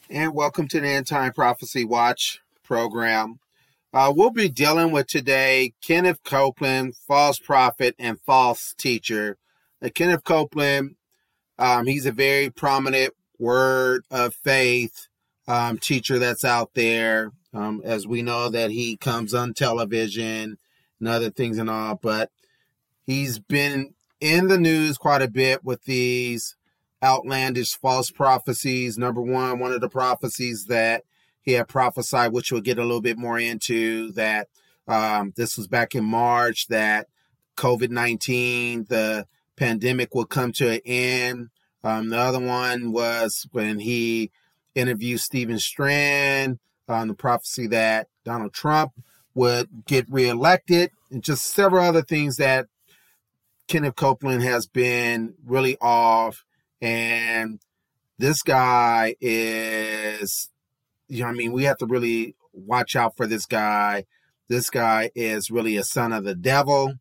And welcome to the End Time Prophecy Watch program. We'll be dealing with today Kenneth Copeland, false prophet and false teacher. Kenneth Copeland, he's a very prominent word of faith teacher that's out there. As we know that he comes on television and other things and all, but he's been in the news quite a bit with these outlandish false prophecies. Number one of the prophecies that he had prophesied, which we'll get a little bit more into, that this was back in March, that COVID-19, the pandemic, will come to an end. The other one was when he interviewed Stephen Strand, the prophecy that Donald Trump would get reelected, and just several other things that Kenneth Copeland has been really off. And this guy is, we have to really watch out for this guy. This guy is really a son of the devil.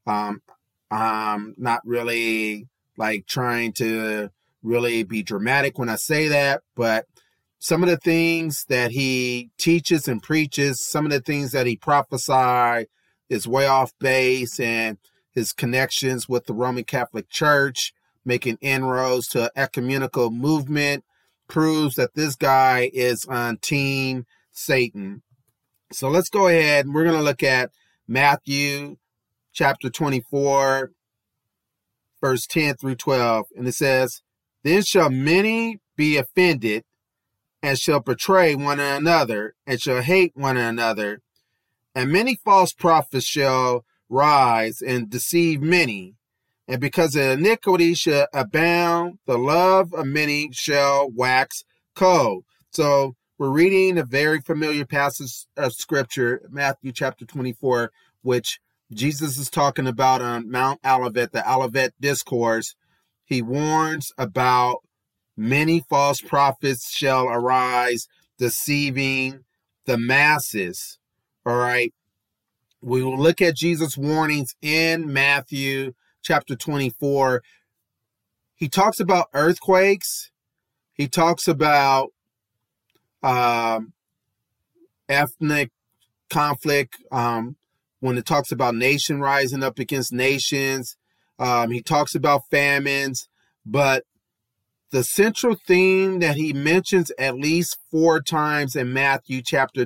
I'm not really trying to really be dramatic when I say that, but some of the things that he teaches and preaches, some of the things that he prophesied is way off base, and his connections with the Roman Catholic Church, making inroads to an ecumenical movement, proves that this guy is on Team Satan. So let's go ahead and we're going to look at Matthew chapter 24, verse 10 through 12. And it says, "Then shall many be offended, and shall betray one another, and shall hate one another. And many false prophets shall rise and deceive many. And because of iniquity shall abound, the love of many shall wax cold." So we're reading a very familiar passage of scripture, Matthew chapter 24, which Jesus is talking about on Mount Olivet, the Olivet Discourse. He warns about many false prophets shall arise, deceiving the masses. All right. We will look at Jesus' warnings in Matthew chapter 24. He talks about earthquakes. He talks about ethnic conflict. When it talks about nation rising up against nations, he talks about famines. But the central theme that he mentions at least 4 times in Matthew chapter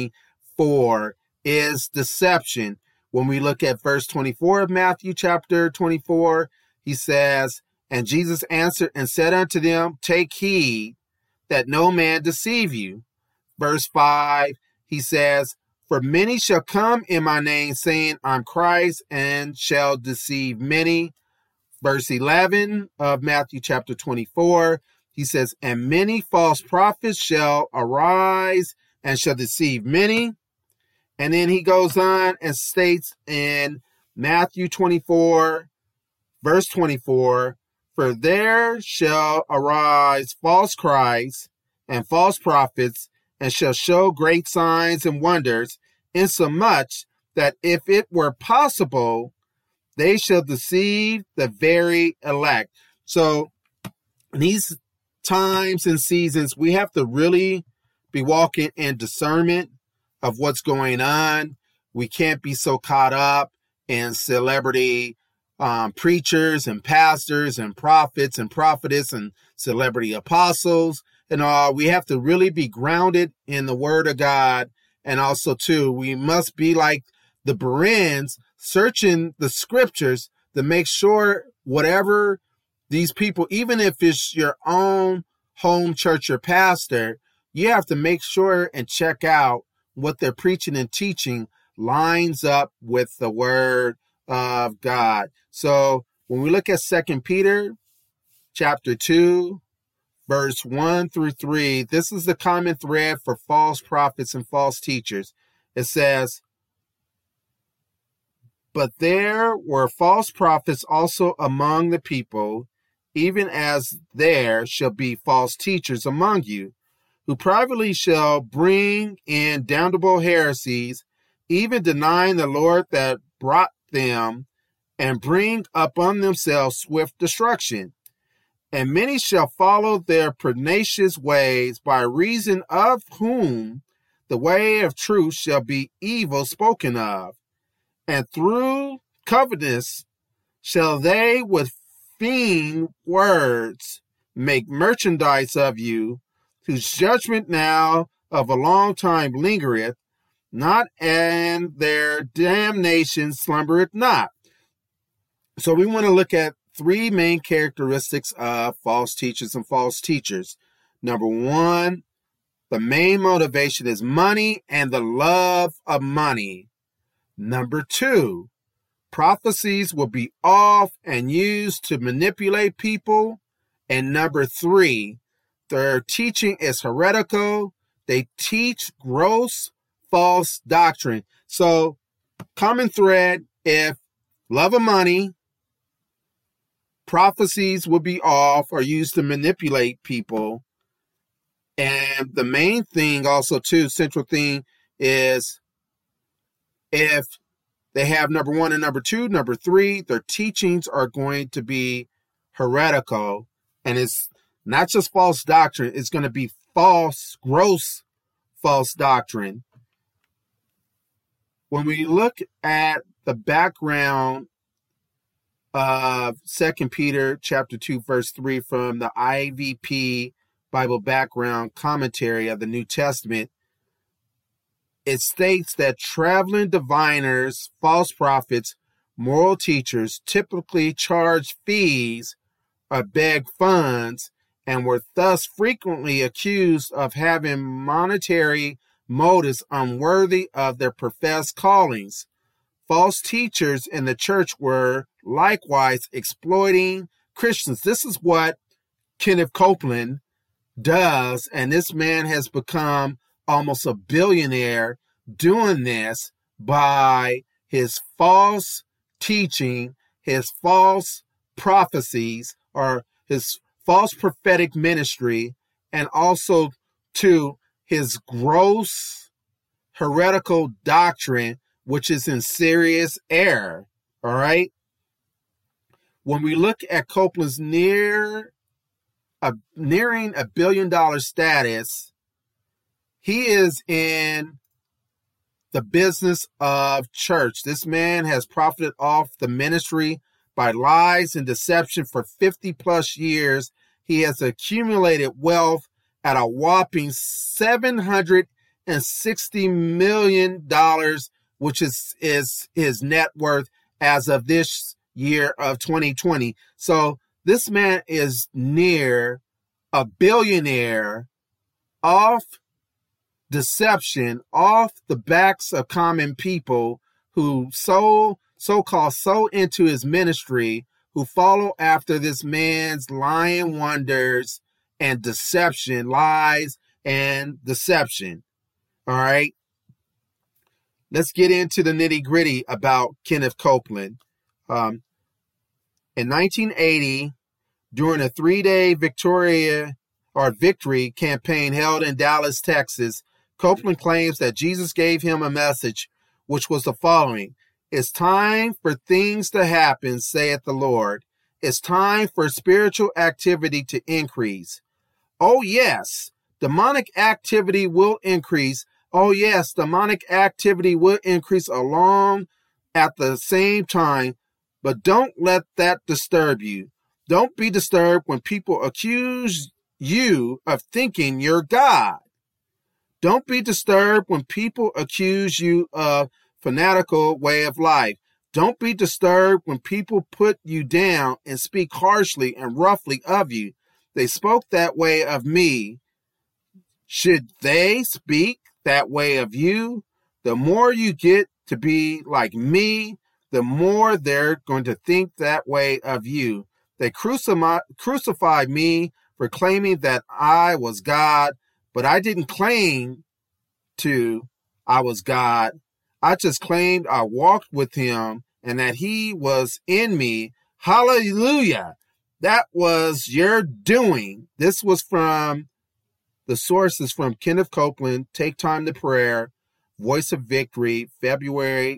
24 is deception. When we look at verse 24 of Matthew chapter 24, he says, "And Jesus answered and said unto them, Take heed that no man deceive you." Verse 5, he says, "For many shall come in my name, saying, I'm Christ, and shall deceive many." Verse 11 of Matthew chapter 24, he says, "And many false prophets shall arise, and shall deceive many." And then he goes on and states in Matthew 24, verse 24, "For there shall arise false Christs and false prophets, and shall show great signs and wonders, insomuch that if it were possible, they shall deceive the very elect." So in these times and seasons, we have to really be walking in discernment of what's going on. We can't be so caught up in celebrity preachers and pastors and prophets and prophetess and celebrity apostles and all. We have to really be grounded in the word of God. And also too, we must be like the Bereans, searching the scriptures to make sure whatever these people, even if it's your own home church or pastor, you have to make sure and check out what they're preaching and teaching lines up with the word of God. So when we look at 2 Peter chapter 2, verse 1 through 3, this is the common thread for false prophets and false teachers. It says, "But there were false prophets also among the people, even as there shall be false teachers among you, who privately shall bring in damnable heresies, even denying the Lord that brought them, and bring upon themselves swift destruction. and many shall follow their pernicious ways, by reason of whom the way of truth shall be evil spoken of. And through covetousness shall they with vain words make merchandise of you, whose judgment now of a long time lingereth not, and their damnation slumbereth not. So we want to look at three main characteristics of false teachers and false teachers. Number one, the main motivation is money and the love of money. Number two, prophecies will be off and used to manipulate people. And number three, their teaching is heretical. They teach gross false doctrine. So, common thread, if love of money, prophecies will be off or used to manipulate people. And the main thing also too, central thing is if they have number one and number two, number three, their teachings are going to be heretical. And it's not just false doctrine, it's going to be false, gross false doctrine. When we look at the background of 2 Peter chapter 2, verse 3 from the IVP Bible background commentary of the New Testament, it states that traveling diviners, false prophets, moral teachers typically charge fees or beg funds and were thus frequently accused of having monetary motives unworthy of their professed callings. False teachers in the church were likewise exploiting Christians. This is what Kenneth Copeland does, and this man has become almost a billionaire doing this by his false teaching, his false prophecies, or his false prophetic ministry, and also to his gross heretical doctrine, which is in serious error. All right. When we look at Copeland's nearing $1 billion status, he is in the business of church. This man has profited off the ministry by lies and deception for 50 plus years. He has accumulated wealth at a whopping $760 million, which is his net worth as of this year of 2020. So this man is near a billionaire off deception, off the backs of common people who so-called so into his ministry, who follow after this man's lying wonders and deception, lies and deception. All right. Let's get into the nitty gritty about Kenneth Copeland. In 1980, during a 3-day victory campaign held in Dallas, Texas, Copeland claims that Jesus gave him a message, which was the following: "It's time for things to happen, saith the Lord. It's time for spiritual activity to increase. Oh yes, demonic activity will increase. Oh yes, demonic activity will increase along at the same time, but don't let that disturb you. Don't be disturbed when people accuse you of thinking you're God. Don't be disturbed when people accuse you of fanatical way of life. Don't be disturbed when people put you down and speak harshly and roughly of you. They spoke that way of me. Should they speak that way of you? The more you get to be like me, the more they're going to think that way of you. They crucified me for claiming that I was God, but I didn't claim I was God. I just claimed I walked with him and that he was in me. Hallelujah. That was your doing." This was from the sources from Kenneth Copeland, Take Time to Prayer, Voice of Victory, February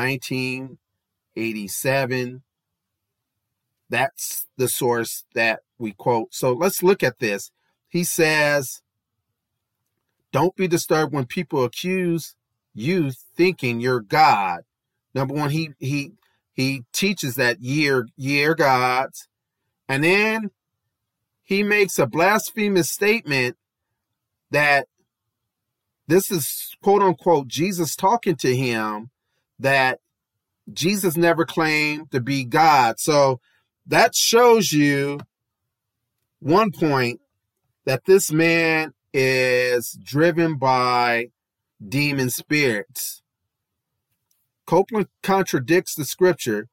1987. That's the source that we quote. So let's look at this. He says, don't be disturbed when people accuse you thinking you're God. Number one, he teaches that ye are gods. And then he makes a blasphemous statement that this is, quote unquote, Jesus talking to him, that Jesus never claimed to be God. So that shows you one point, that this man is driven by demon spirits. Copeland contradicts the scripture.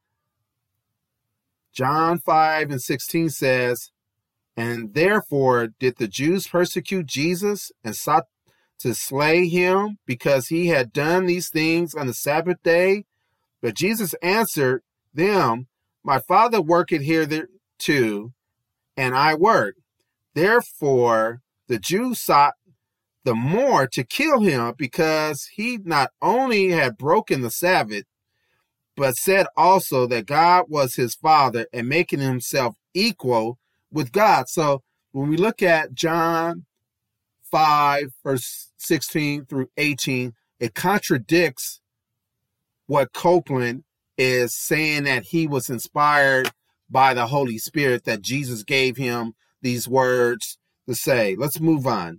John 5:16 says, and therefore did the Jews persecute Jesus and sought to slay him because he had done these things on the Sabbath day? But Jesus answered them, my Father worketh hitherto, and I work. Therefore the Jews sought the more to kill him, because he not only had broken the Sabbath, but said also that God was his Father, and making himself equal with God. So when we look at John 5, verse 16 through 18, it contradicts what Copeland is saying, that he was inspired by the Holy Spirit, that Jesus gave him these words to say. Let's move on.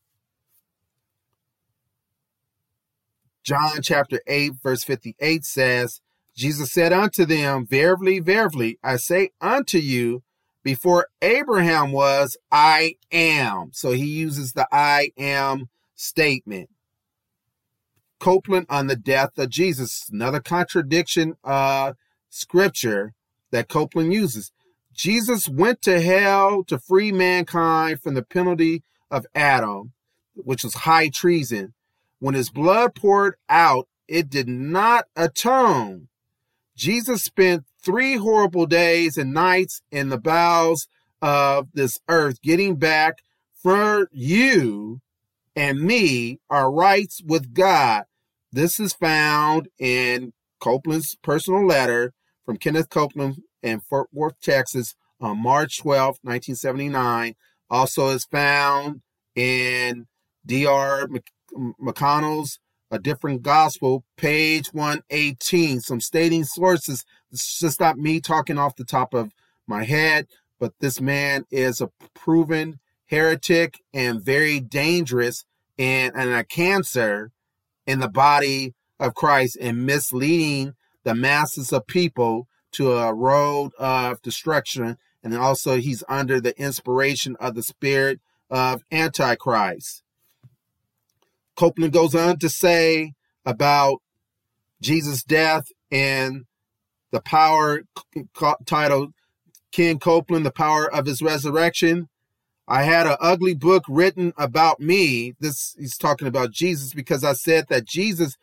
John chapter 8, verse 58 says, Jesus said unto them, verily, verily, I say unto you, before Abraham was, I am. So he uses the I am statement. Copeland on the death of Jesus, another contradiction scripture that Copeland uses. Jesus went to hell to free mankind from the penalty of Adam, which was high treason. When his blood poured out, it did not atone. Jesus spent 3 horrible days and nights in the bowels of this earth, getting back for you and me our rights with God. This is found in Copeland's personal letter from Kenneth Copeland in Fort Worth, Texas, on March 12, 1979. Also is found in D.R. McConnell's A Different Gospel, page 118. Some stating sources. This is just not me talking off the top of my head, but this man is a proven heretic and very dangerous, and a cancer in the body of Christ, and misleading the masses of people to a road of destruction. And also he's under the inspiration of the spirit of Antichrist. Copeland goes on to say about Jesus' death and the power, titled Ken Copeland, The Power of His Resurrection. I had an ugly book written about me. He's talking about Jesus, because I said that Jesus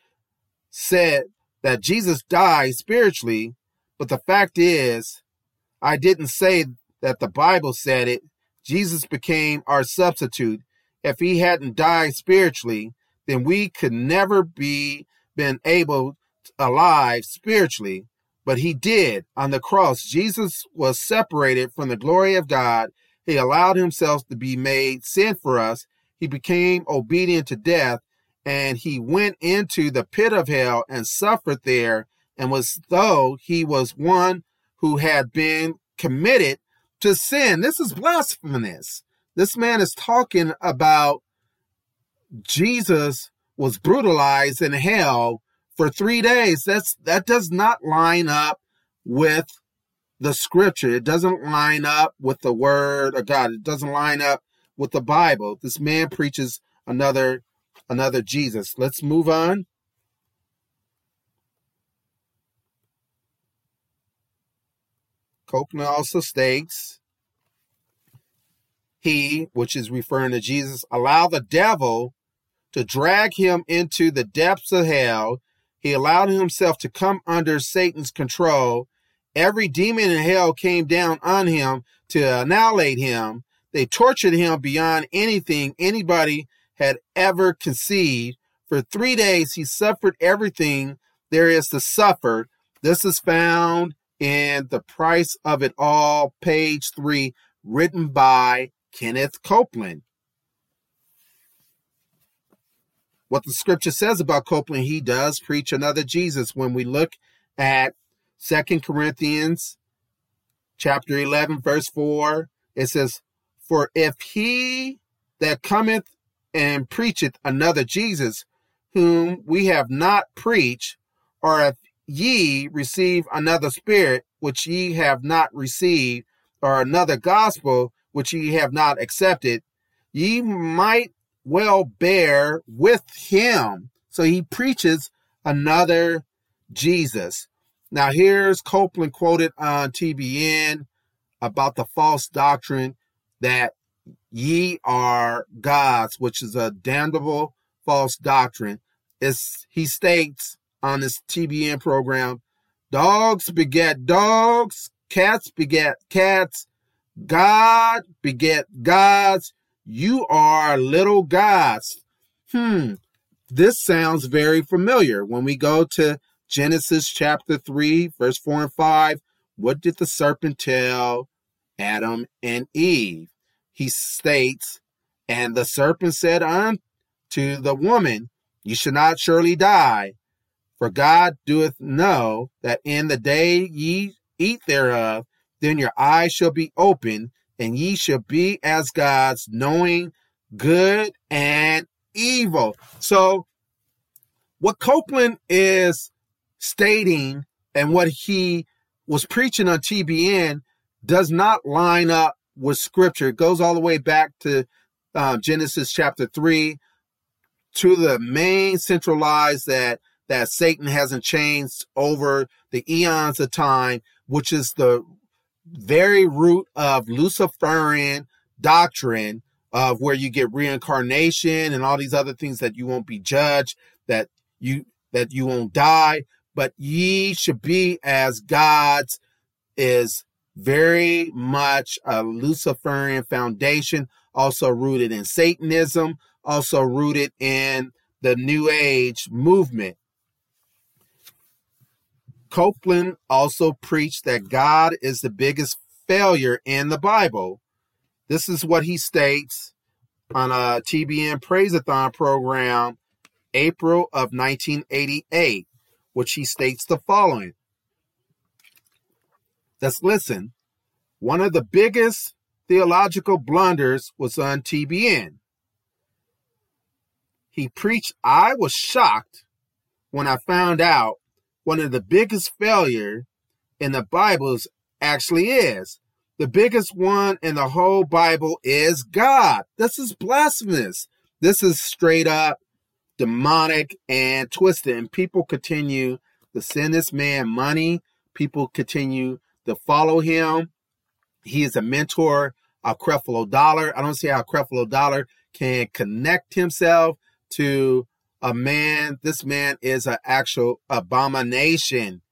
died spiritually. But the fact is, I didn't say that the Bible said it. Jesus became our substitute. If he hadn't died spiritually, then we could never been able alive spiritually. But he did. On the cross, Jesus was separated from the glory of God. He allowed himself to be made sin for us. He became obedient to death, and he went into the pit of hell and suffered there, and was though he was one who had been committed to sin. This is blasphemous. This man is talking about Jesus was brutalized in hell for 3 days. That does not line up with the scripture. It doesn't line up with the word of God. It doesn't line up with the Bible. This man preaches another Jesus. Let's move on. Copeland also states, he, which is referring to Jesus, allowed the devil to drag him into the depths of hell. He allowed himself to come under Satan's control. Every demon in hell came down on him to annihilate him. They tortured him beyond anything anybody had ever conceived. For 3 days, he suffered everything there is to suffer. This is found in The Price of It All, page 3, written by Kenneth Copeland. What the scripture says about Copeland, he does preach another Jesus. When we look at 2 Corinthians chapter 11, verse 4, it says, "For if he that cometh and preacheth another Jesus, whom we have not preached, or if ye receive another spirit, which ye have not received, or another gospel, which ye have not accepted, ye might well bear with him." So he preaches another Jesus. Now here's Copeland quoted on TBN about the false doctrine that ye are gods, which is a damnable false doctrine. He states on this TBN program, dogs beget dogs, cats beget cats, God beget gods, you are little gods. This sounds very familiar. When we go to Genesis chapter 3, verse 4 and 5, what did the serpent tell Adam and Eve? He states, "And the serpent said unto the woman, ye shall not surely die, for God doeth know that in the day ye eat thereof, then your eyes shall be opened, and ye shall be as gods, knowing good and evil." So what Copeland is stating and what he was preaching on TBN does not line up with scripture. It goes all the way back to Genesis chapter 3 to the main central lies that Satan hasn't changed over the eons of time, which is the very root of Luciferian doctrine of where you get reincarnation and all these other things, that you won't be judged, that you won't die, but ye should be as gods, is very much a Luciferian foundation, also rooted in Satanism, also rooted in the New Age movement. Copeland also preached that God is the biggest failure in the Bible. This is what he states on a TBN Praise-a-thon program, April of 1988, which he states the following. Let's listen. "One of the biggest theological blunders was on TBN. He preached, I was shocked when I found out one of the biggest failure in the Bible actually is. The biggest one in the whole Bible is God. This is blasphemous. This is straight up demonic and twisted. And people continue to send this man money. People continue to follow him. He is a mentor of Creflo Dollar. I don't see how Creflo Dollar can connect himself to a man. This man is an actual abomination.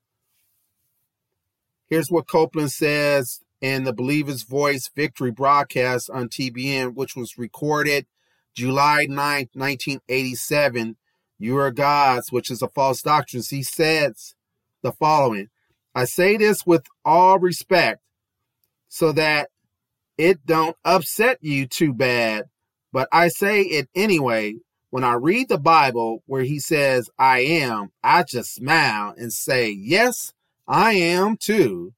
Here's what Copeland says in the Believer's Voice Victory broadcast on TBN, which was recorded July 9th, 1987. You are gods, which is a false doctrine. He says the following. "I say this with all respect so that it don't upset you too bad, but I say it anyway. When I read the Bible where he says, I am, I just smile and say, yes, I am too."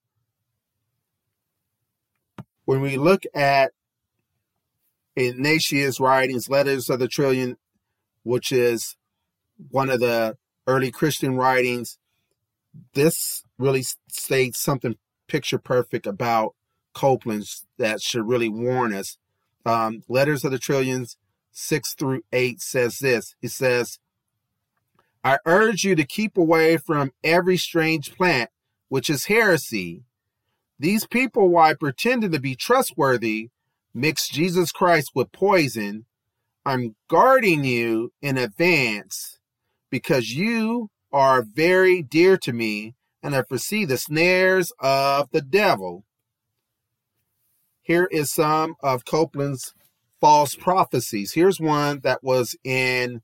When we look at Ignatius' writings, Letters of the Trillion, which is one of the early Christian writings, this really states something picture perfect about Copeland's that should really warn us. Letters of the Trillions 6-8 says this. He says, "I urge you to keep away from every strange plant, which is heresy. These people, while pretending to be trustworthy, mix Jesus Christ with poison. I'm guarding you in advance because you are very dear to me and I foresee the snares of the devil." Here is some of Copeland's false prophecies. Here's one that was in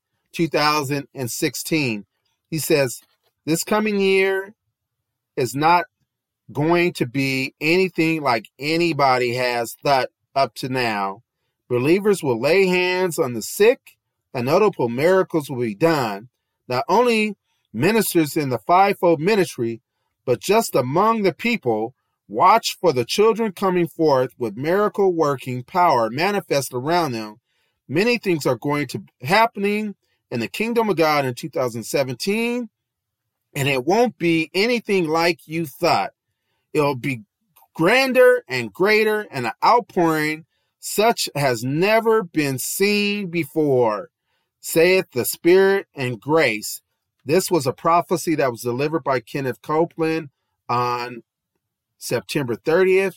2016. He says, "This coming year is not going to be anything like anybody has thought up to now. Believers will lay hands on the sick, and notable miracles will be done, not only ministers in the fivefold ministry, but just among the people. Watch for the children coming forth with miracle working power manifest around them. Many things are going to be happening in the kingdom of God in 2017, and it won't be anything like you thought. It'll be grander and greater, and an outpouring such has never been seen before, saith the Spirit and grace. This was a prophecy that was delivered by Kenneth Copeland on September 30th,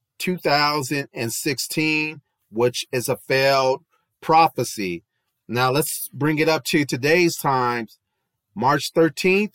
2016, which is a failed prophecy. Now let's bring it up to today's times, March 13th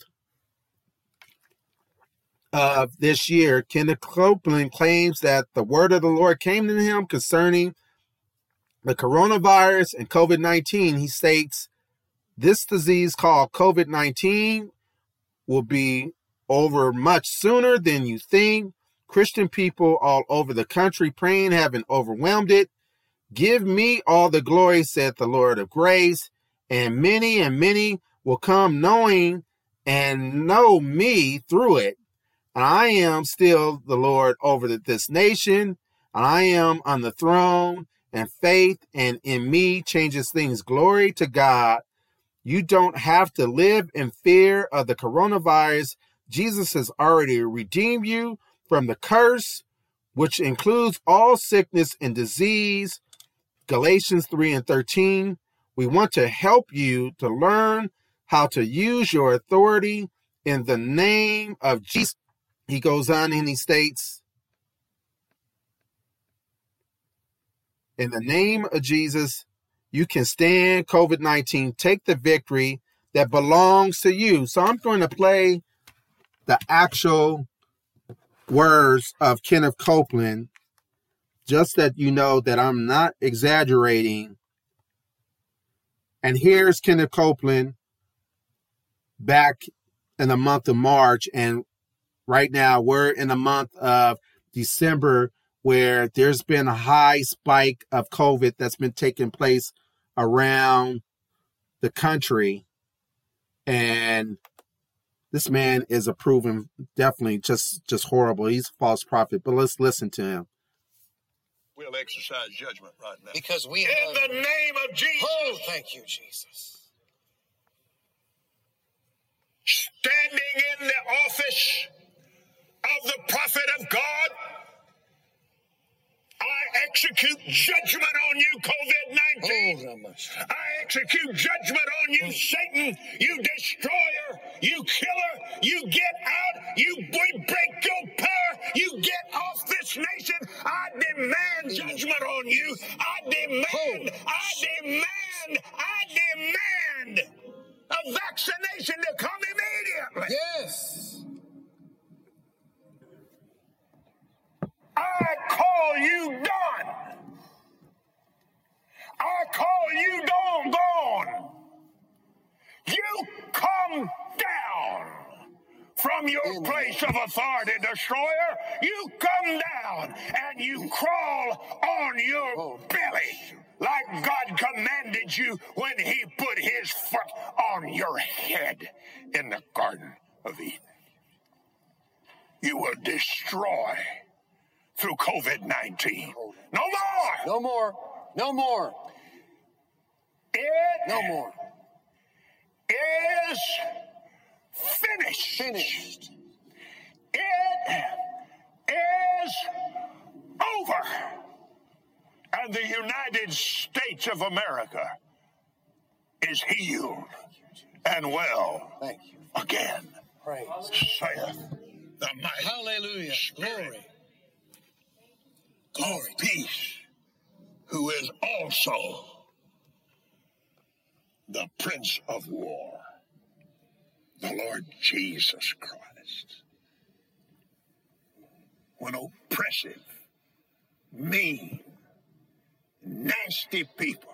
of this year. Kenneth Copeland claims that the word of the Lord came to him concerning the coronavirus and COVID-19. He states, this disease called COVID-19 will be over much sooner than you think. Christian people all over the country praying haven't overwhelmed it. Give me all the glory, said the Lord of grace, and many will come knowing and know me through it. And I am still the Lord over this nation, and I am on the throne, and faith and in me changes things. Glory to God. You don't have to live in fear of the coronavirus. Jesus has already redeemed you from the curse, which includes all sickness and disease. Galatians 3:13. We want to help you to learn how to use your authority in the name of Jesus. He goes on and he states, in the name of Jesus, you can stand COVID-19. Take the victory that belongs to you. So I'm going to play the actual words of Kenneth Copeland, just that you know that I'm not exaggerating. And here's Kenneth Copeland back in the month of March. And right now we're in the month of December, where there's been a high spike of COVID that's been taking place around the country. And this man is a proven, definitely just horrible. He's a false prophet, but let's listen to him. We'll exercise judgment right now. Because we in the name of Jesus. Oh, thank you, Jesus. Standing in the office of the prophet of God, I execute judgment on you, COVID-19. I execute judgment on you, Satan, you destroyer, you killer. You get out. We break your power. You get off this nation. I demand judgment on you. I demand a vaccination to come immediately. Yes. I call you done. I call you gone. You come down from your place of authority, destroyer. You come down and you crawl on your belly like God commanded you when he put his foot on your head in the Garden of Eden. You will destroy through COVID-19. No more. No more. No more. No more. Is finished. It is over. And the United States of America is healed and well again. Praise. Saith the mighty Hallelujah. Spirit of peace, who is also the Prince of War, the Lord Jesus Christ. When oppressive, mean, nasty people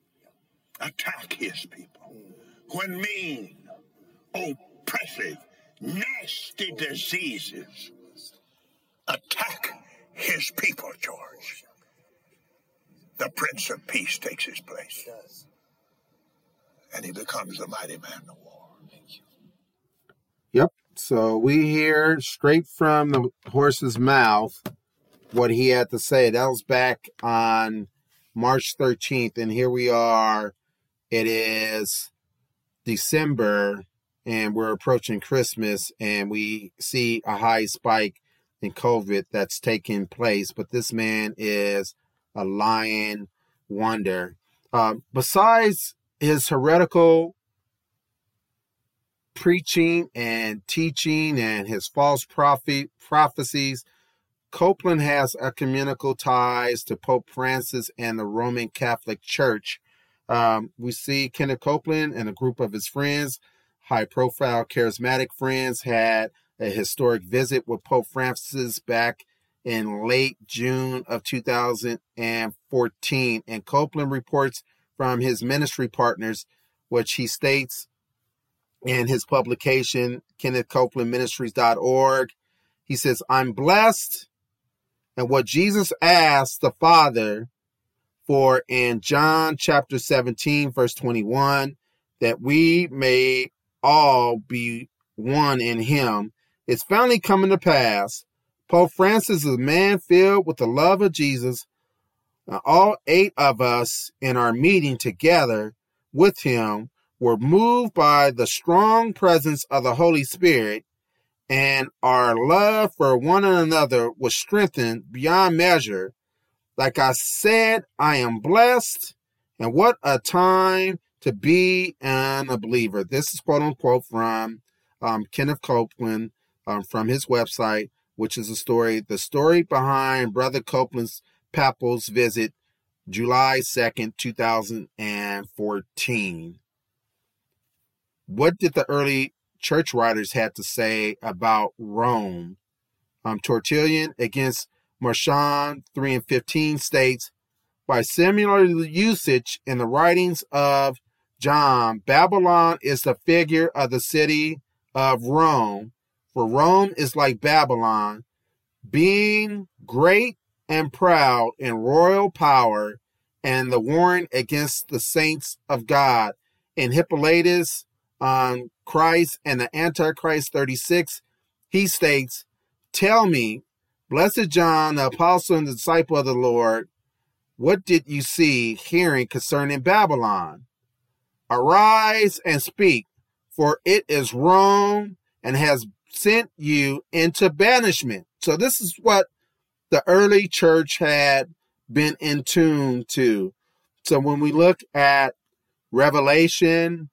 attack his people, when mean, oppressive, nasty diseases attack his people, George, the Prince of Peace takes his place. And he becomes the mighty man of war. Yep. So we hear straight from the horse's mouth what he had to say. That was back on March 13th. And here we are. It is December and we're approaching Christmas and we see a high spike in COVID that's taking place. But this man is a lying wonder. Besides his heretical preaching and teaching and his false prophecies, Copeland has ecumenical ties to Pope Francis and the Roman Catholic Church. We see Kenneth Copeland and a group of his friends, high-profile charismatic friends, had a historic visit with Pope Francis back in late June of 2014. And Copeland reports from his ministry partners, which he states in his publication, KennethCopelandMinistries.org. He says, I'm blessed, and what Jesus asked the Father for in John chapter 17, verse 21, that we may all be one in him, is finally coming to pass. Pope Francis is a man filled with the love of Jesus. All 8 of us in our meeting together with him were moved by the strong presence of the Holy Spirit, and our love for one another was strengthened beyond measure. Like I said, I am blessed, and what a time to be a believer. This is quote unquote from Kenneth Copeland from his website, which is the story behind Brother Copeland's papal's visit, July 2nd, 2014. What did the early church writers have to say about Rome? Tertullian against Marcion 3 and 15 states, by similar usage in the writings of John, Babylon is the figure of the city of Rome, for Rome is like Babylon, being great and proud in royal power, and the warring against the saints of God. In Hippolytus on Christ and the Antichrist 36, he states, tell me, blessed John, the apostle and the disciple of the Lord, what did you see, hearing concerning Babylon? Arise and speak, for it is Rome and has sent you into banishment. So this is what the early church had been in tune to. So when we look at Revelation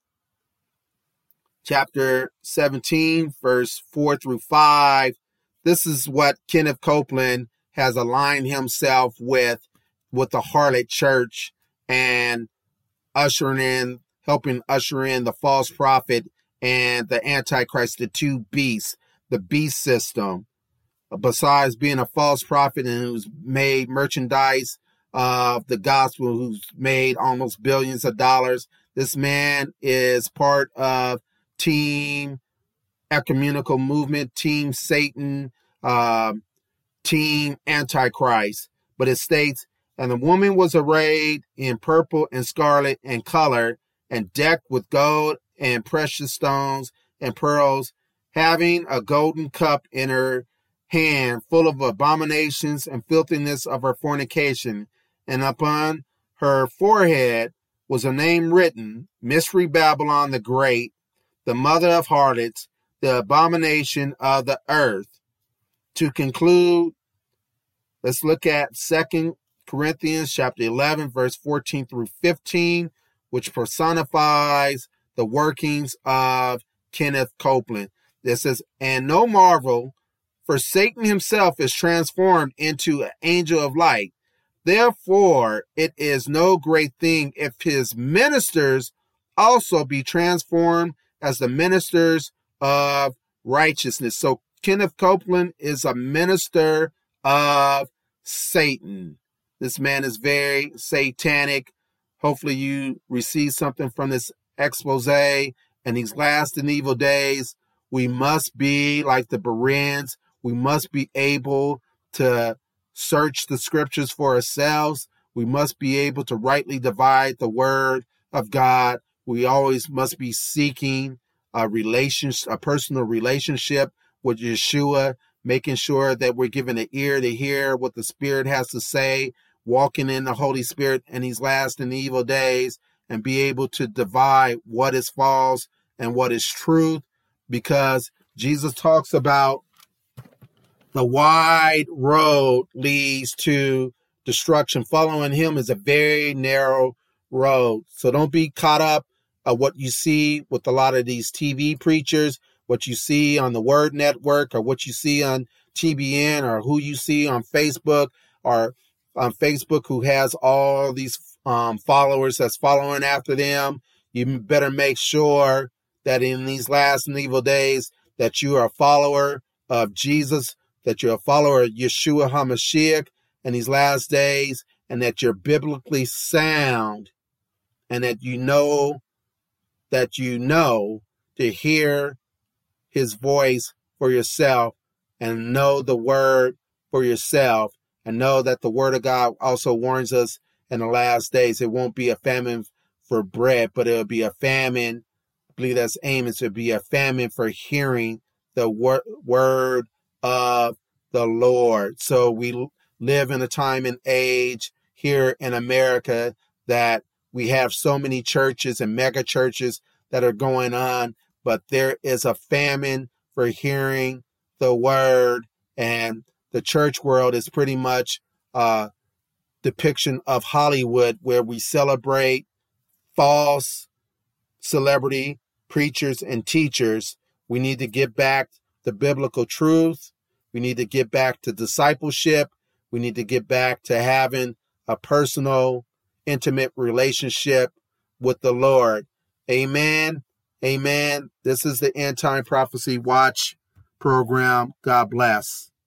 chapter 17, verse 4 through 5, this is what Kenneth Copeland has aligned himself with the harlot church and helping usher in the false prophet and the Antichrist, the two beasts, the beast system. Besides being a false prophet and who's made merchandise of the gospel, who's made almost billions of dollars, this man is part of Team Ecumenical Movement, Team Satan, Team Antichrist. But it states, and the woman was arrayed in purple and scarlet and color, and decked with gold and precious stones and pearls, having a golden cup in her hand, full of abominations and filthiness of her fornication. And upon her forehead was a name written, Mystery Babylon the Great, the mother of harlots, the abomination of the earth. To conclude, let's look at 2 Corinthians chapter 11, verse 14 through 15, which personifies the workings of Kenneth Copeland. This says, and no marvel, for Satan himself is transformed into an angel of light. Therefore, it is no great thing if his ministers also be transformed as the ministers of righteousness. So Kenneth Copeland is a minister of Satan. This man is very satanic. Hopefully you receive something from this expose and these last and evil days. We must be like the Bereans. We must be able to search the scriptures for ourselves. We must be able to rightly divide the word of God. We always must be seeking a personal relationship with Yeshua, making sure that we're given an ear to hear what the Spirit has to say, walking in the Holy Spirit in these last and evil days, and be able to divide what is false and what is truth, because Jesus talks about the wide road leads to destruction. Following him is a very narrow road. So don't be caught up of what you see with a lot of these TV preachers, what you see on the Word Network, or what you see on TBN, or who you see on Facebook, or on Facebook who has all these followers that's following after them. You better make sure that in these last and evil days that you are a follower of Jesus, that you're a follower of Yeshua HaMashiach in these last days, and that you're biblically sound, and that you know to hear his voice for yourself, and know the word for yourself, and know that the word of God also warns us in the last days it won't be a famine for bread, but it'll be a famine. I believe that's Amos. It'll be a famine for hearing the word of the Lord. So we live in a time and age here in America that we have so many churches and mega churches that are going on, but there is a famine for hearing the word, and the church world is pretty much a depiction of Hollywood, where we celebrate false celebrity preachers and teachers. We need to get back to biblical truth. We need to get back to discipleship. We need to get back to having a personal, intimate relationship with the Lord. Amen. Amen. This is the End Time Prophecy Watch program. God bless.